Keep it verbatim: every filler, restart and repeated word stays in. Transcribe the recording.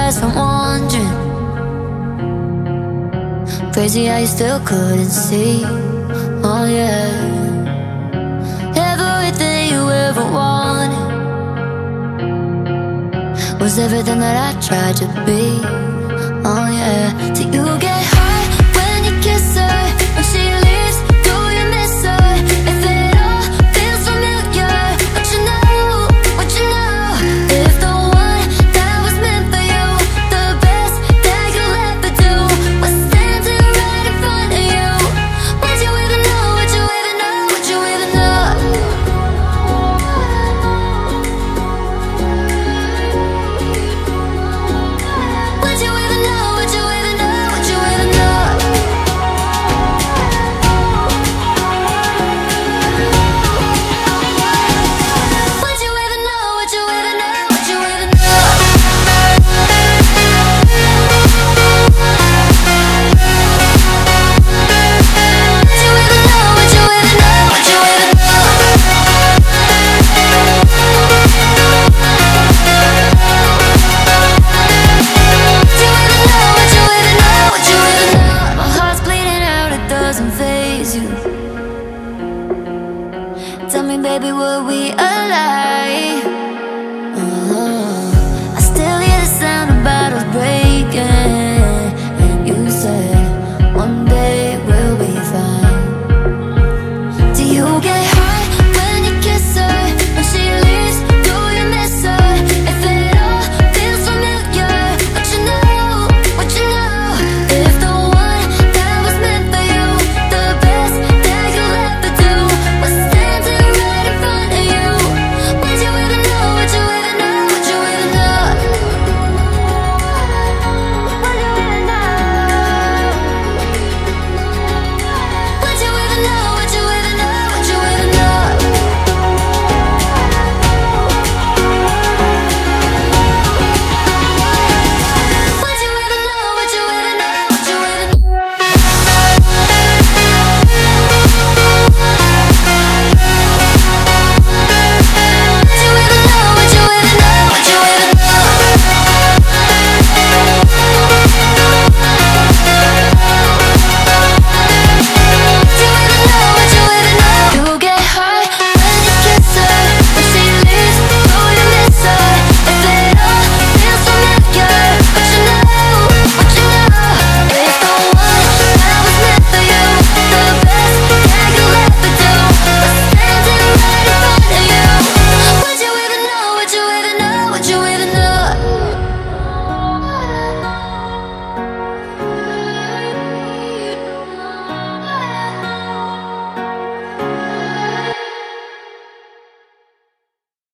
past, I'm wondering. Crazy how you still couldn't see. Oh yeah, everything you ever wanted was everything that I tried to be. Oh yeah, do you get high when you kiss her? When she leaves, do you miss her? If it all feels familiar, what you know, what you know? If the one that was meant for you, the best that you'll ever do, was standing right in front of you, would you even know, would you even know, would you even know? Would you even know, would you even know, would you even know? Would you even know, would you even know, would you even know? Would you even know, would you even know, would you even know? Would you even know, would you even know, would you even know? My heart's bleeding out, it doesn't faze you. Tell me, baby, were we alive?